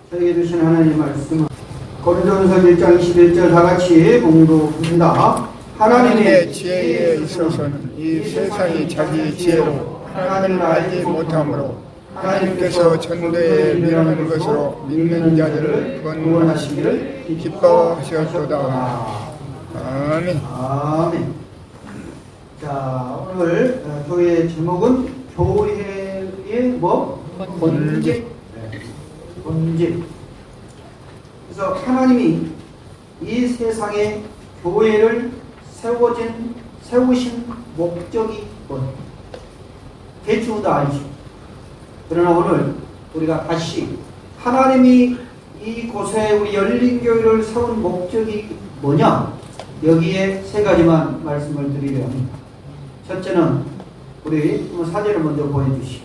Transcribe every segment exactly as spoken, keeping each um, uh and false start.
저에게 주신 하나님의 말씀은 고린도전서 일 장 이십일 절 다같이 봉독합니다. 하나님의 지혜에 있어서는 이 세상이 자기 지혜로 하나님을 알지 못하므로 하나님께서 전도에 미루는 것으로 믿는 자들을 구원하시기를 기뻐하셨도다. 아멘. 아멘. 자, 오늘 교회의 제목은 교회의 뭐? 본질. 본질. 그래서 하나님이 이 세상에 교회를 세워진, 세우신 목적이 뭐? 대충 다 알죠. 그러나 오늘 우리가 다시 하나님이 이곳에 우리 열린교회를 세운 목적이 뭐냐? 여기에 세 가지만 말씀을 드리려 합니다. 첫째는 우리 사진을 먼저 보여주시오.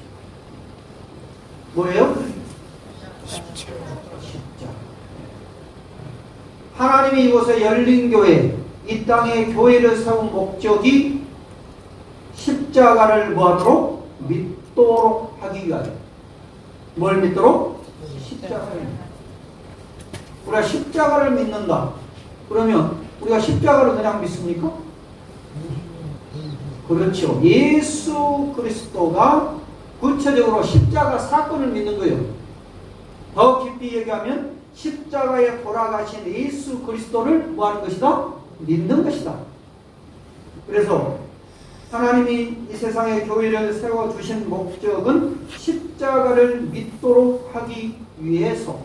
뭐예요? 십자가. 십자가. 하나님이 이곳에 열린교회, 이 땅에 교회를 세운 목적이 십자가를 뭐하도록? 믿도록 하기 위하여. 뭘 믿도록? 십자가를. 우리가 십자가를 믿는다. 그러면 우리가 십자가를 그냥 믿습니까? 그렇죠. 예수 그리스도가 구체적으로 십자가 사건을 믿는 거예요. 더 깊이 얘기하면 십자가에 돌아가신 예수 그리스도를 뭐하는 것이다? 믿는 것이다. 그래서 하나님이 이 세상에 교회를 세워주신 목적은 십자가를 믿도록 하기 위해서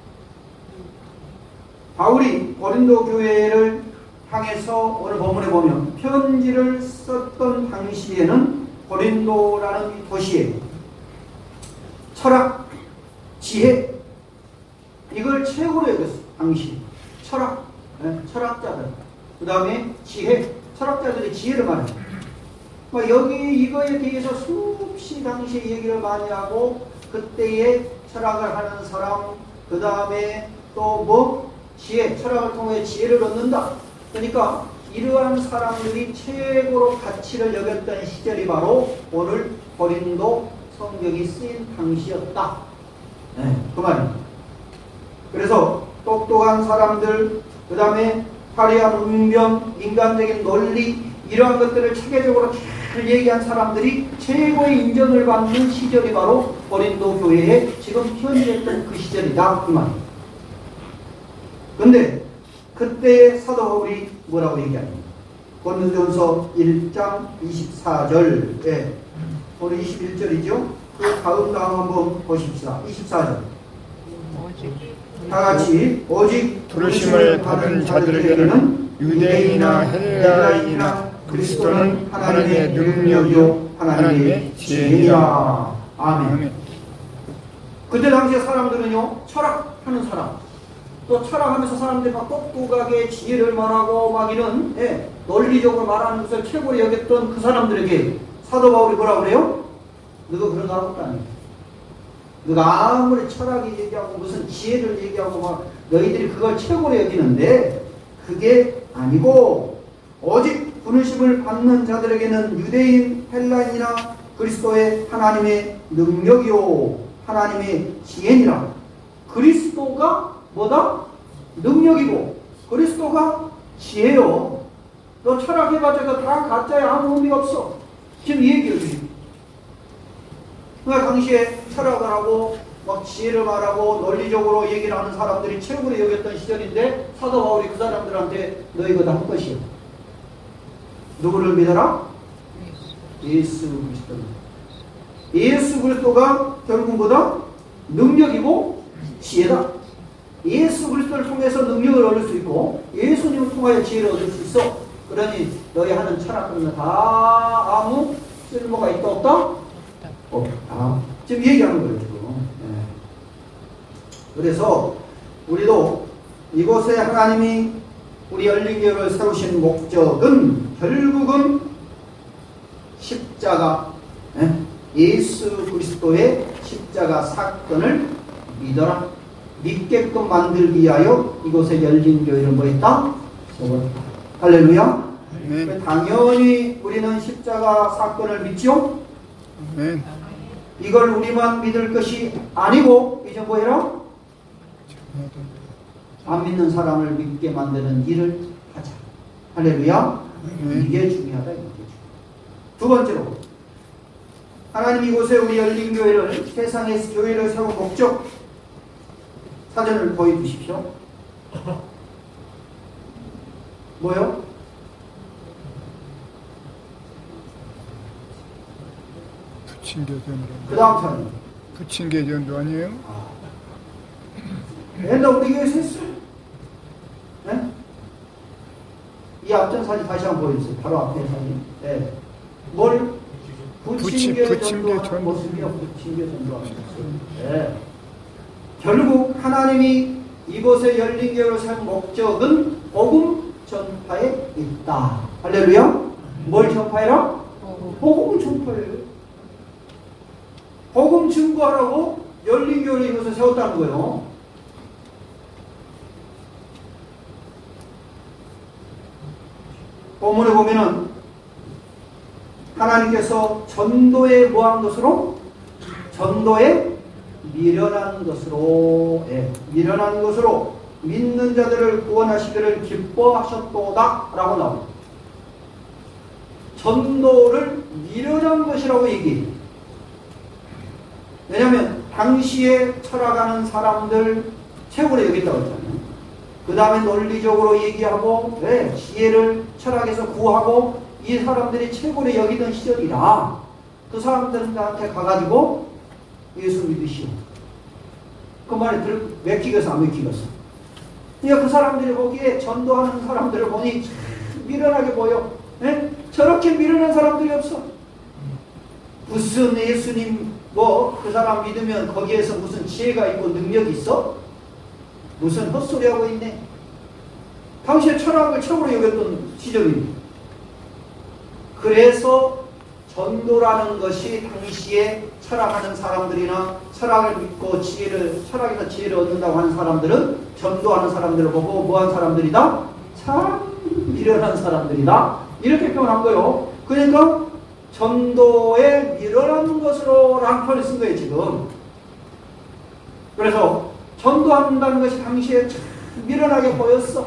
바울이 고린도 교회를 향해서 오늘 본문에 보면 편지를 썼던 당시에는 고린도라는 도시에 철학, 지혜 이걸 최고로 여겼어. 당시 철학, 네? 철학자들 그 다음에 지혜, 철학자들이 지혜를 말해요. 여기 이거에 대해서 수없이 당시에 얘기를 많이 하고 그때의 철학을 하는 사람 그 다음에 또 뭐 지혜, 철학을 통해 지혜를 얻는다. 그러니까 이러한 사람들이 최고로 가치를 여겼던 시절이 바로 오늘 고린도 성경이 쓰인 당시였다. 네, 그 말입니다. 그래서 똑똑한 사람들, 그 다음에 화려한 운명, 인간적인 논리 이러한 것들을 체계적으로 잘 얘기한 사람들이 최고의 인정을 받는 시절이 바로 고린도 교회에 지금 현재했던 그 시절이다. 그 말입니다. 근데 그때의 사도 바울이 뭐라고 얘기합니까? 고린도전서 일 장 이십사 절에 오늘 이십일 절이죠. 그 다음 다음 한번 보십시다. 이십사 절. 다같이 오직 부르심을 받은 자들에게는 유대인이나 헬라인이나 그리스도는 하나님의 능력이요 하나님의 지혜니라. 아멘. 그때 당시에 사람들은요 철학하는 사람 또 철학하면서 사람들이 막 똑똑하게 지혜를 말하고 막 이런 예, 논리적으로 말하는 것을 최고로 여겼던 그 사람들에게 사도 바울이 뭐라고 그래요? 너가 그런 거 하고 있다니. 너가 아무리 철학이 얘기하고 무슨 지혜를 얘기하고 막 너희들이 그걸 최고로 여기는데 그게 아니고 오직 부르심을 받는 자들에게는 유대인 헬라인이나 그리스도의 하나님의 능력이요 하나님의 지혜니라. 그리스도가 뭐다? 능력이고 그리스도가 지혜요. 너 철학해봤자 다 가짜야. 아무 의미가 없어. 지금 이 얘기를 주십니다. 그러니까 당시에 철학을 하고 막 지혜를 말하고 논리적으로 얘기를 하는 사람들이 최고로 여겼던 시절인데 사도 바울이 그 사람들한테 너 이거 다 할 것이요. 누구를 믿어라? 예수 그리스도. 예수 그리스도가 결국 뭐다? 능력이고 지혜다. 예수 그리스도를 통해서 능력을 얻을 수 있고 예수님을 통하여 지혜를 얻을 수 있어. 그러니 너희 하는 철학은 다 아무 쓸모가 있다 없다? 없다. 지금 얘기하는 거예요 지금. 네. 그래서 우리도 이곳에 하나님이 우리 열린교회를 세우신 목적은 결국은 십자가 네? 예수 그리스도의 십자가 사건을 믿어라. 믿게끔 만들기 위하여 이곳에 열린 교회를 뭐 했다? 세웠다. 할렐루야. 네. 당연히 우리는 십자가 사건을 믿죠? 네. 이걸 우리만 믿을 것이 아니고 이제 뭐 해라? 안 믿는 사람을 믿게 만드는 일을 하자. 할렐루야. 이게 중요하다. 이게 중요하다. 두 번째로 하나님 이곳에 우리 열린 교회를 세상의 교회를 세운 목적 사전을 보여주십시오. 뭐요? 부친교전도. 그 다음 사전. 부친교전도 아니에요? 아. 옛날 우리 교회에서 했어요. 네? 이 앞전 사진 다시 한번 보여주세요. 바로 앞에 사진. 네. 뭘? 부친교 전도하는 모습이요. 부친교 전도하는 모습. 네. 결국 하나님이 이곳에 열린 교회를 세운 목적은 복음 전파에 있다. 할렐루야. 뭘 전파해라? 복음 전파해요. 복음 증거하라고 열린 교회를 이곳에 세웠다는 거예요. 본문에 보면은 하나님께서 전도에 뭐한 것으로? 전도에 미련한 것으로, 예, 미련한 것으로 믿는 자들을 구원하시기를 기뻐하셨도다 라고 나옵니다. 전도를 미련한 것이라고 얘기해요. 왜냐하면 당시에 철학하는 사람들 최고로 여겼다고 했잖아요. 그 다음에 논리적으로 얘기하고, 네, 지혜를 철학에서 구하고, 이 사람들이 최고로 여기던 시절이라 그 사람들한테 가가지고 예수 믿으시오. 그 말에 들, 맥히겠어 안 맥히겠어? 그러니까 그 사람들이 보기에 전도하는 사람들을 보니 미련하게 보여. 네? 저렇게 미련한 사람들이 없어. 무슨 예수님 뭐 그 사람 믿으면 거기에서 무슨 지혜가 있고 능력이 있어? 무슨 헛소리하고 있네. 당시에 철학을 최고로 여겼던 시절입니다. 그래서 전도라는 것이 당시에 철학하는 사람들이나 철학을 믿고 지혜를, 철학에서 지혜를 얻는다고 하는 사람들은 전도하는 사람들을 보고 뭐한 사람들이다? 참 미련한 사람들이다. 이렇게 표현한 거예요. 그러니까 전도에 미련한 것으로 라는 표현을 쓴 거예요, 지금. 그래서 전도한다는 것이 당시에 참 미련하게 보였어.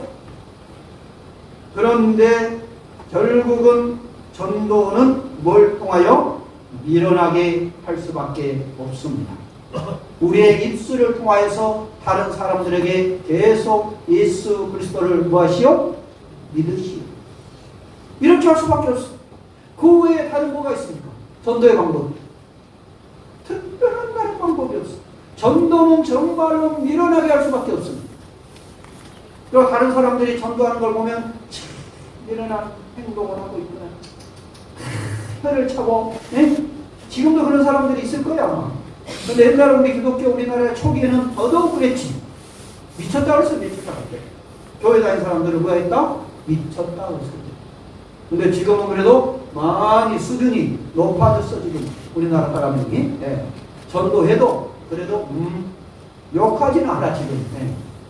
그런데 결국은 전도는 뭘 통하여? 미련하게 할 수밖에 없습니다. 우리의 입술을 통하여서 다른 사람들에게 계속 예수 그리스도를 무엇이요? 믿으시오. 이렇게 할 수밖에 없어. 그 외에 다른 뭐가 있습니까? 전도의 방법. 특별한 다른 방법이 없어. 전도는 정말로 미련하게 할 수밖에 없습니다. 그리고 다른 사람들이 전도하는 걸 보면 참 미련한 행동을 하고 있구나. 혀를 차고, 예? 지금도 그런 사람들이 있을 거야 아마. 근데 옛날에 우리 기독교 우리나라의 초기에는 더더욱 그랬지. 미쳤다 그랬어. 미쳤다 그랬어. 교회 다니는 사람들은 뭐 했다? 미쳤다 그랬어. 근데 지금은 그래도 많이 수준이 높아졌어. 지금 우리나라 사람들이. 예. 전도해도 그래도 음, 욕하지는 않아 지금. 예.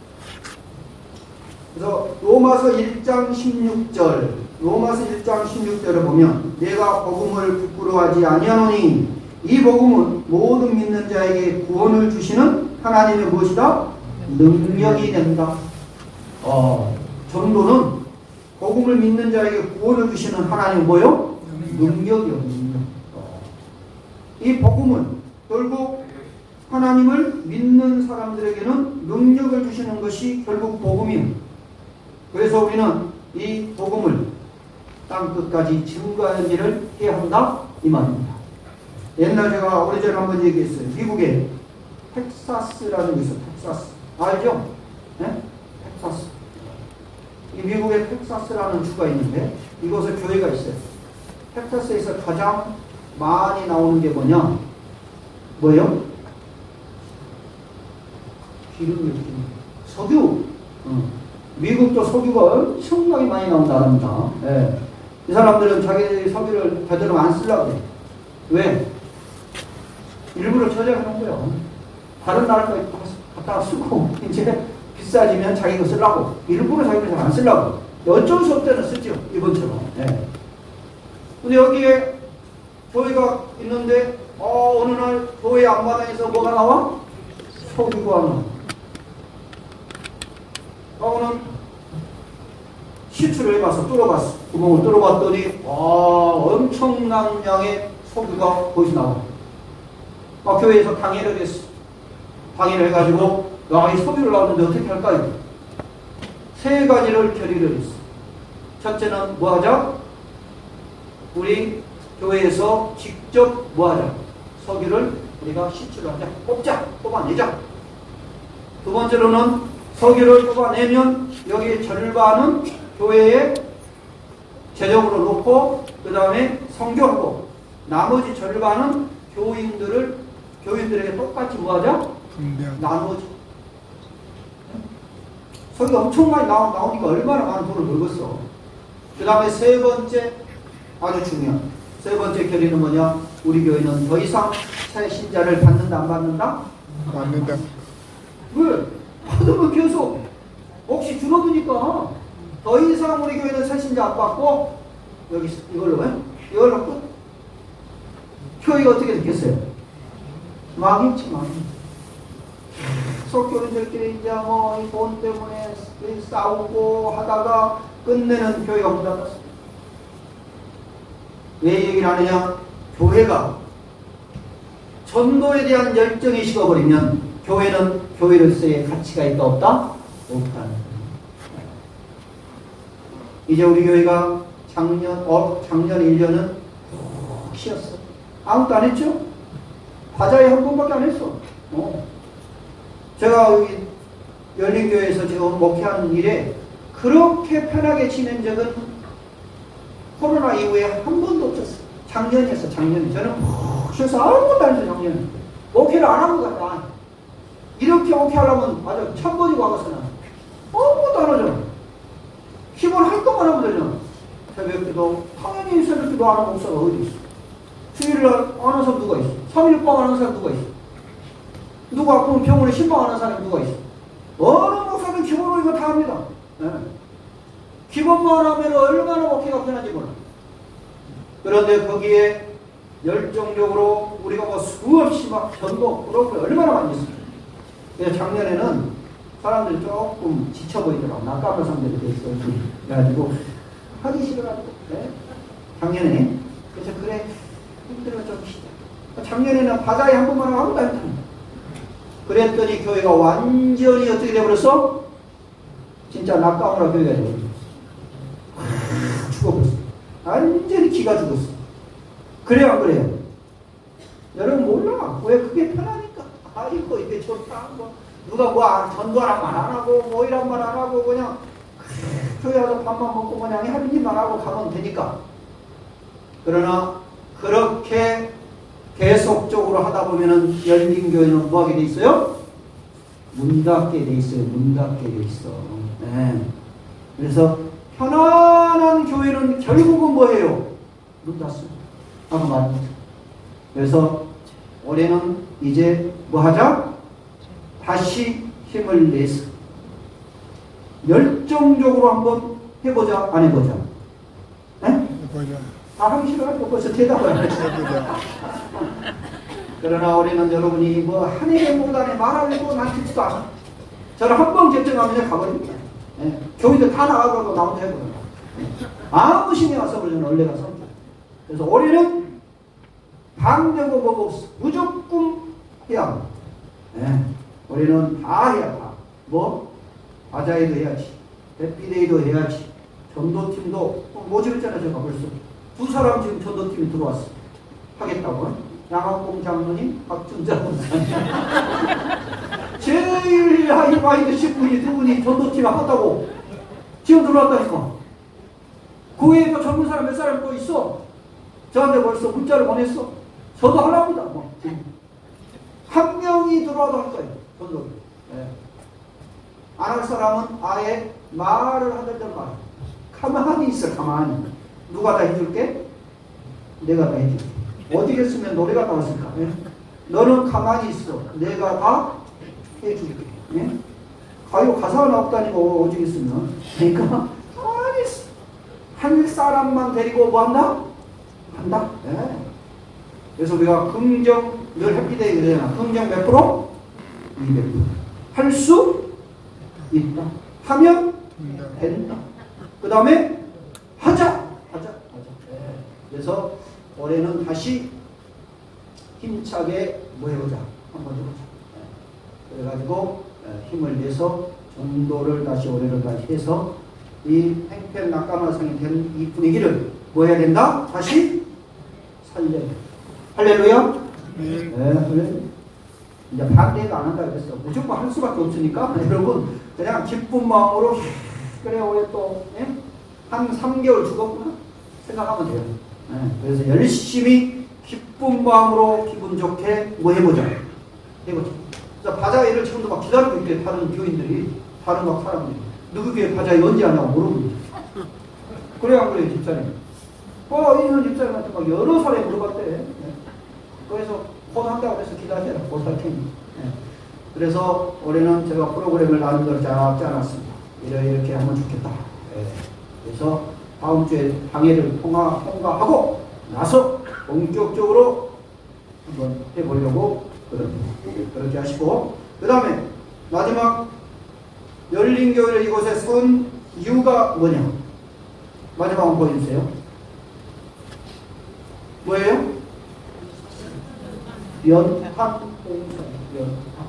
그래서 로마서 일 장 십육 절, 로마서 일 장 십육 절을 보면 내가 복음을 부끄러워하지 아니하노니 이 복음은 모든 믿는 자에게 구원을 주시는 하나님의 무엇이다? 능력이 된다. 어, 전도는 복음을 믿는 자에게 구원을 주시는 하나님은 뭐요? 능력이요. 능력. 어. 이 복음은 결국 하나님을 믿는 사람들에게는 능력을 주시는 것이 결국 복음입니다. 그래서 우리는 이 복음을 땅끝까지 증거하는 일을 해야 한다 이 말입니다. 옛날 제가 오래전에 한번 얘기했어요. 미국에 텍사스라는 게 있어요. 텍사스 알죠? 네? 텍사스. 이 미국에 텍사스라는 주가 있는데 이곳에 교회가 있어요. 텍사스에서 가장 많이 나오는 게 뭐냐? 뭐예요? 기름이요. 기름. 석유. 어. 미국도 석유가 엄청나게 많이 나온다랍니다. 예. 이 사람들은 자기 석유를 제대로 안 쓰려고 해. 왜? 일부러 저장하는 거예요. 다른 나라까지 갖다가 쓰고 이제 비싸지면 자기가 쓰려고 일부러 자기가 잘 안 쓰려고. 어쩔 수 없다는 쓰죠. 이번처럼. 예. 근데 여기에 교회가 있는데 어, 어느 날 교회 앞마당에서 뭐가 나와? 석유가 나와. 하고는 시추를 해가서 뚫어봤어. 구멍을 뚫어봤더니 와 엄청난 양의 석유가 거기서 나와. 막 교회에서 강의를 했어. 강의를 해가지고 야, 이 석유를 나오는데 어떻게 할까요? 세 가지를 결의를 했어. 첫째는 뭐 하자? 우리 교회에서 직접 뭐 하자? 석유를 우리가 시추를 하자. 뽑자. 뽑아내자. 두 번째로는 석유를 뽑아내면 여기 절반은 교회에 재정으로 놓고 그 다음에 성교하고 나머지 절반은 교인들을 교인들에게 똑같이 뭐하자? 나누어줘. 석유 엄청 많이 나오, 나오니까 얼마나 많은 돈을 벌겠어. 그 다음에 세 번째 아주 중요한 세 번째 결의는 뭐냐? 우리 교회는 더 이상 새 신자를 받는다 안 받는다? 받는다. 왜? 받으면 계속 혹시 줄어드니까 더 이상 우리 교회는 새 신자 안 받고 여기 이걸로 해? 이걸로 끝. 교회가 어떻게 됐겠어요? 망했지 망. 석교인들끼리 이제 뭐 이 돈 때문에 싸우고 하다가 끝내는 교회가 문 닫았어. 왜 얘기를 하느냐? 교회가 전도에 대한 열정이 식어버리면 교회는 교회로서의 가치가 있다 없다? 없다는. 이제 우리 교회가 작년 어 작년 일 년은 푹 쉬었어. 아무것도 안 했죠? 바자회 한 번밖에 안 했어. 어. 제가 여기 열린교회에서 지금 목회하는 일에 그렇게 편하게 지낸 적은 코로나 이후에 한 번도 없었어요. 작년이었어, 작년에. 저는 푹 쉬어서 아무것도 안 했어요, 작년에. 목회를 안 한 것 같다. 이렇게 목회하려면 맞아, 천 번이 와가서는 아무것도 안 하죠. 기본 할 것만 하면 되죠. 새벽기도, 당연히 새벽기도 안 하는 목사가 어디 있어. 주일을 안 하는 사람 누가 있어. 삼 일방 하는 사람 누가 있어. 누가 아프면 병원에 신방하는 사람이 누가 있어? 어느 목사는 기본으로 이거 다 합니다. 네. 기본만 하면 얼마나 목회가 편한지 몰라. 그런데 거기에 열정적으로 우리가 뭐 수없이 막 전도 그러고 얼마나 많이 했어요. 그래서 작년에는 사람들이 조금 지쳐 보이더라고. 낯가는 사람들이 됐어. 그래가지고 하기 싫어가지고. 네. 작년에. 그래서 그래 힘들어 좀 쉬자. 작년에는 바다에 한 번만 하고 아무도 안 했다. 그랬더니 교회가 완전히 어떻게 되어버렸어? 진짜 낙가오라 교회가 되어버렸어. 죽어버렸어. 완전히 기가 죽었어. 그래요 안 그래요? 여러분 몰라. 왜 그게 편하니까. 아이고 이게 좋다. 뭐 누가 뭐 전도하란 말 안 하고 뭐 이란 말 안 하고 그냥 교회 와서 밥만 먹고 그냥 하는 일만 하고 가면 되니까. 그러나 그렇게 계속적으로 하다 보면은 열린교회는 뭐 하게 돼 있어요? 문 닫게 돼 있어요. 문 닫게 돼 있어. 네. 그래서 편안한 교회는 결국은 뭐예요? 문 닫습니다. 아까 말했죠. 그래서 올해는 이제 뭐 하자? 다시 힘을 내서 열정적으로 한번 해보자, 안 해보자? 네? 해보자. 다 하기 싫어가지고 벌써 대답을 안 했어요. 그러나 우리는 여러분이 뭐 한 해에 못하네 말하려고 난 듣지도 않아. 저는 한 번 결정하면 가버립니다. 네. 교인들 다 나가고 나 혼자 해보는 거야. 네. 아무 신경 안 써버리는 원래가 성격. 그래서 올해는 방되고 뭐가 없어. 무조건 해야 합니다. 네. 우리는 다 해야 다. 뭐? 바자회도 해야지. 해피데이도 해야지. 전도팀도 모집했잖아요. 제가 벌써. 두 사람 지금 전도팀이 들어왔어. 하겠다고. 양학봉 장로님, 박준자 목사님. 제일 하이파이 드신 분이 두 분이 전도팀 하겠다고. 지금 들어왔다니까. 그 외에 또 젊은 사람 몇 사람 또 있어. 저한테 벌써 문자를 보냈어. 저도 하랍니다. 뭐. 한 명이 들어와도 할 거예요. 전도. 네. 안 할 사람은 아예 말을 하던지 말. 가만히 있어, 가만히. 누가 다 해줄게? 내가 다 해줄게. 어디겠으면 노래가 나왔을까? 예? 너는 가만히 있어. 내가 다 해줄게. 예? 가요 가사가 나왔다니고 어디겠으면. 그러니까 가만히 있어. 한 사람만 데리고 뭐 한다? 한다? 예. 그래서 우리가 긍정, 늘 해피데이 그러잖아. 긍정 몇 프로? 이백 프로. 할 수 있다. 하면 된다. 된다. 그 다음에 하자. 하자. 하자. 그래서 올해는 다시 힘차게 뭐 해보자. 한번 해보자. 그래가지고 힘을 내서 전도를 다시 올해를 다시 해서 이 행편낙관화성이 된 이 분위기를 뭐 해야 된다? 다시 살려야 돼. 할렐루야? 네. 네, 그래. 이제 반대가 안 한다 그랬어. 무조건 할 수밖에 없으니까 여러분 그냥 기쁜 마음으로 그래 올해 또한 삼 개월 죽었구나 생각하면 돼요. 네, 그래서 열심히 기쁜 마음으로 기분 좋게 뭐 해보자. 해보자. 자, 바자회를 지금도 막 기다리고 있대. 다른 교인들이 다른 막 사람들이 누구 교회 바자회 언제 하냐고 물어보지. 그래 안 그래 집사님? 어, 이년 집사님한테 막 여러 사람이 물어봤대. 네. 그래서 곧 한다고 해서 기다려라. 곧 할 테니. 네. 그래서 올해는 제가 프로그램을 나름대로 쫙 짜놨습니다. 이렇게, 이렇게 하면 좋겠다. 네. 그래서 다음 주에 방해를 통과, 통과하고 나서 본격적으로 한번 해보려고 그럽니다. 그렇게 하시고 그 다음에 마지막 열린교회를 이곳에 세운 이유가 뭐냐? 마지막 한번 보여주세요. 뭐예요? 연탄 봉사. 연탄.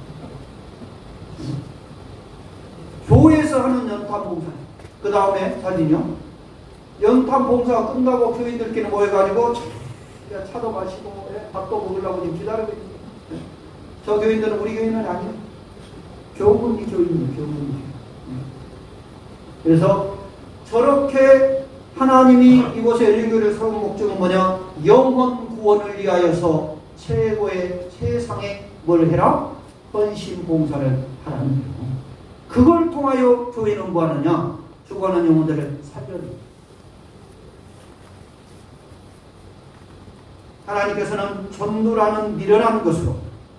교회에서 하는 연탄 봉사. 그 다음에 사진이요. 연탄 봉사가 끝나고 교인들끼리 모여가지고 차도 마시고 밥도 먹으려고 지금 기다리고 있어요. 저 교인들은 우리 교인은 아니에요. 교분이 교인이에요. 교분이. 그래서 저렇게 하나님이 이곳에 열린교회를 세운 목적은 뭐냐? 영혼 구원을 위하여서 최고의 최상의 뭘 해라? 헌신 봉사를 하라는 거예요. 그걸 통하여 교회는 뭐 하느냐? 죽어가는 영혼들을 살려줍니다. 하나님께서는 전도라는 미련한 것으로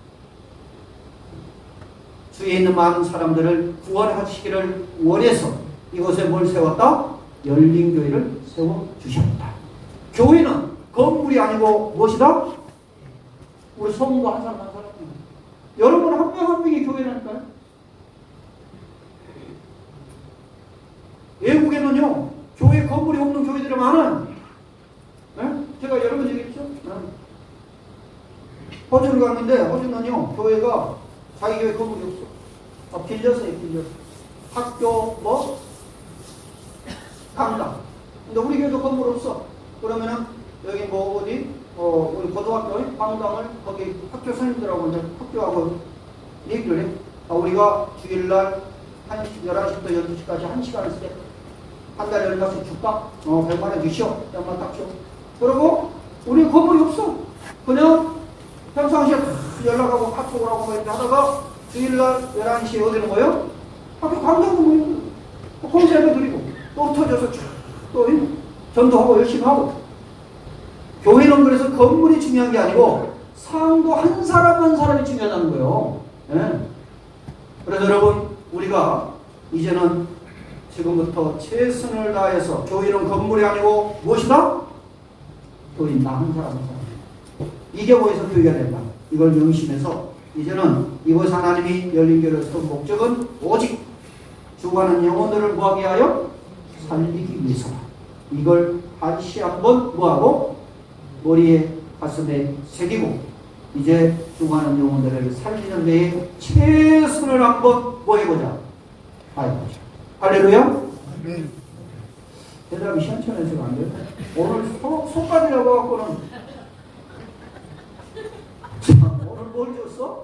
주위에 있는 많은 사람들을 구원하시기를 원해서 이곳에 뭘 세웠다? 열린 교회를 세워주셨다. 교회는 건물이 아니고 무엇이다? 우리 성도 한 사람 한 사람. 여러분 한 명 한 명이 교회라니까요. 외국에는요 교회 건물이 없는 교회들이 많아요. 네? 제가 여러 번 얘기했죠. 네. 호주를 갔는데 호주는요 교회가 자기 교회 건물이 없어. 아, 빌렸어요. 빌렸어. 학교 뭐 강당. 근데 우리 교회도 건물 없어. 그러면은 여기 뭐 어디 어 우리 고등학교의 강당을 거기 학교 선생님들하고 이제 학교하고 얘기를 해. 아, 우리가 주일날 한 열한 시부터 열두 시까지 한 시간을 쓰게. 한 달에 얼마씩 줄까? 어, 백만 원 주시오. 백만 딱 줘. 그리고 우리 건물이 없어. 그냥 평상시에 연락하고 카톡을 하고 이렇게 하다가 주일날 열한 시에 어디는 거예요? 학교 강당도 모이고 거기서 예배 드리고 또 터져서 쭉 또 전도하고 열심히 하고. 교회는 그래서 건물이 중요한 게 아니고 상도 한 사람 한 사람이 중요하다는 거예요. 예. 그래서 여러분 우리가 이제는 지금부터 최선을 다해서 교회는 건물이 아니고 무엇이다? 교인 나 한 사람 한 사람. 이게 뭐해서 교회가 된다. 이걸 명심해서 이제는 이곳 하나님이 열린교회를 세운 목적은 오직 죽어가는 영혼들을 뭐하게 하여? 살리기 위해서다. 이걸 다시 한번 뭐하고? 머리에 가슴에 새기고 이제 죽어가는 영혼들을 살리는 데에 최선을 한번 뭐 해보자? 다해보자. 할렐루야? 네. 대답이 시원찮아서 안 돼요? 오늘 소, 소까지라고 갖고는 오늘 뭘 줬어?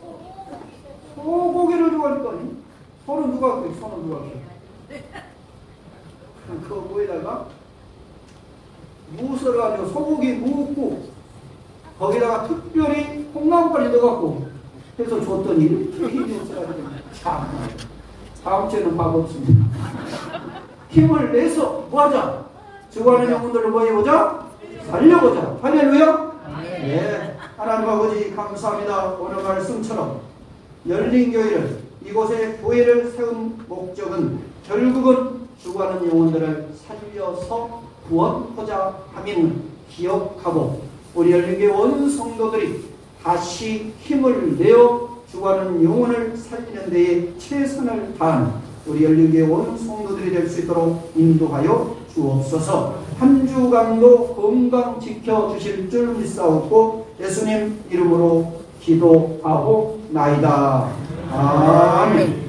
소고기를 좋아하니까니. 소는 누가 갖고 있어? 소는 누가 갖고 있어? 그거 뭐에다가 무엇을 가지고 소고기 무고 거기다가 특별히 콩나물까지 넣어갖고 해서 줬더니 이렇게 힘이 없어가지고 참 다음 주에는 밥 없습니다. 힘을 내서 뭐하자? 죽어가는 영혼들을 뭐 해보자? 살려보자. 할렐루야? 네. 하나님 아버지 감사합니다. 오늘 말씀처럼 열린 교회를 이곳에 교회를 세운 목적은 결국은 죽어가는 영혼들을 살려서 구원하자 함임을 기억하고 우리 열린교회 온 성도들이 다시 힘을 내어 죽어가는 영혼을 살리는 데에 최선을 다하는 우리 열리교에 온 성도들이 될 수 있도록 인도하여 주옵소서. 한 주간도 건강 지켜주실 줄 믿사옵고 예수님 이름으로 기도하고 나이다. 아멘.